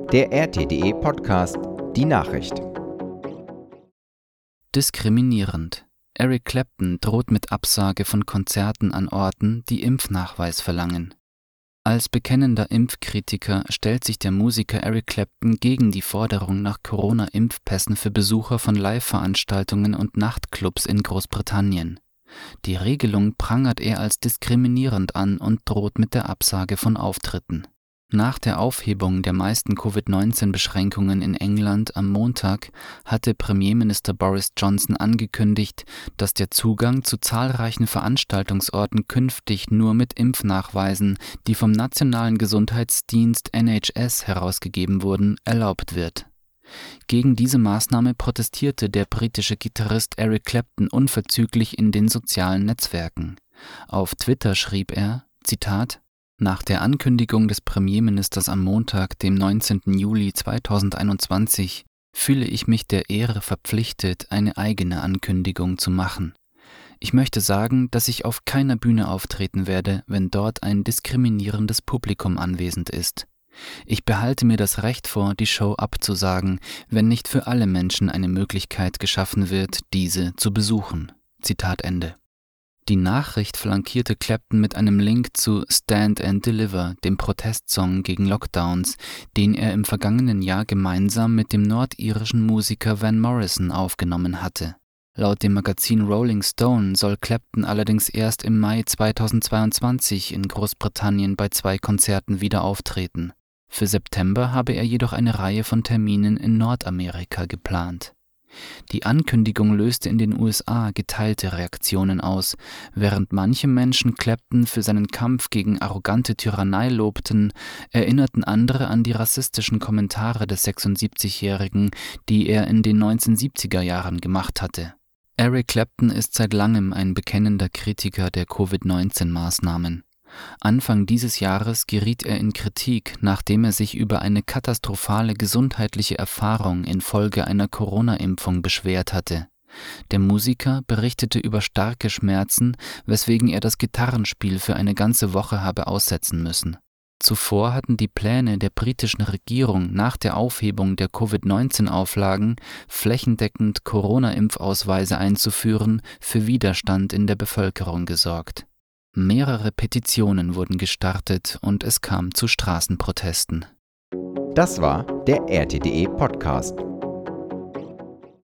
Der RTDE Podcast, die Nachricht. Diskriminierend. Eric Clapton droht mit Absage von Konzerten an Orten, die Impfnachweis verlangen. Als bekennender Impfkritiker stellt sich der Musiker Eric Clapton gegen die Forderung nach Corona-Impfpässen für Besucher von Live-Veranstaltungen und Nachtclubs in Großbritannien. Die Regelung prangert er als diskriminierend an und droht mit der Absage von Auftritten. Nach der Aufhebung der meisten Covid-19-Beschränkungen in England am Montag hatte Premierminister Boris Johnson angekündigt, dass der Zugang zu zahlreichen Veranstaltungsorten künftig nur mit Impfnachweisen, die vom Nationalen Gesundheitsdienst NHS herausgegeben wurden, erlaubt wird. Gegen diese Maßnahme protestierte der britische Gitarrist Eric Clapton unverzüglich in den sozialen Netzwerken. Auf Twitter schrieb er, Zitat: Nach der Ankündigung des Premierministers am Montag, dem 19. Juli 2021, fühle ich mich der Ehre verpflichtet, eine eigene Ankündigung zu machen. Ich möchte sagen, dass ich auf keiner Bühne auftreten werde, wenn dort ein diskriminierendes Publikum anwesend ist. Ich behalte mir das Recht vor, die Show abzusagen, wenn nicht für alle Menschen eine Möglichkeit geschaffen wird, diese zu besuchen. Zitat Ende. Die Nachricht flankierte Clapton mit einem Link zu Stand and Deliver, dem Protestsong gegen Lockdowns, den er im vergangenen Jahr gemeinsam mit dem nordirischen Musiker Van Morrison aufgenommen hatte. Laut dem Magazin Rolling Stone soll Clapton allerdings erst im Mai 2022 in Großbritannien bei 2 Konzerten wieder auftreten. Für September habe er jedoch eine Reihe von Terminen in Nordamerika geplant. Die Ankündigung löste in den USA geteilte Reaktionen aus. Während manche Menschen Clapton für seinen Kampf gegen arrogante Tyrannei lobten, erinnerten andere an die rassistischen Kommentare des 76-Jährigen, die er in den 1970er Jahren gemacht hatte. Eric Clapton ist seit langem ein bekennender Kritiker der Covid-19-Maßnahmen. Anfang dieses Jahres geriet er in Kritik, nachdem er sich über eine katastrophale gesundheitliche Erfahrung infolge einer Corona-Impfung beschwert hatte. Der Musiker berichtete über starke Schmerzen, weswegen er das Gitarrenspiel für eine ganze Woche habe aussetzen müssen. Zuvor hatten die Pläne der britischen Regierung nach der Aufhebung der Covid-19-Auflagen, flächendeckend Corona-Impfausweise einzuführen, für Widerstand in der Bevölkerung gesorgt. Mehrere Petitionen wurden gestartet und es kam zu Straßenprotesten. Das war der RTDE Podcast.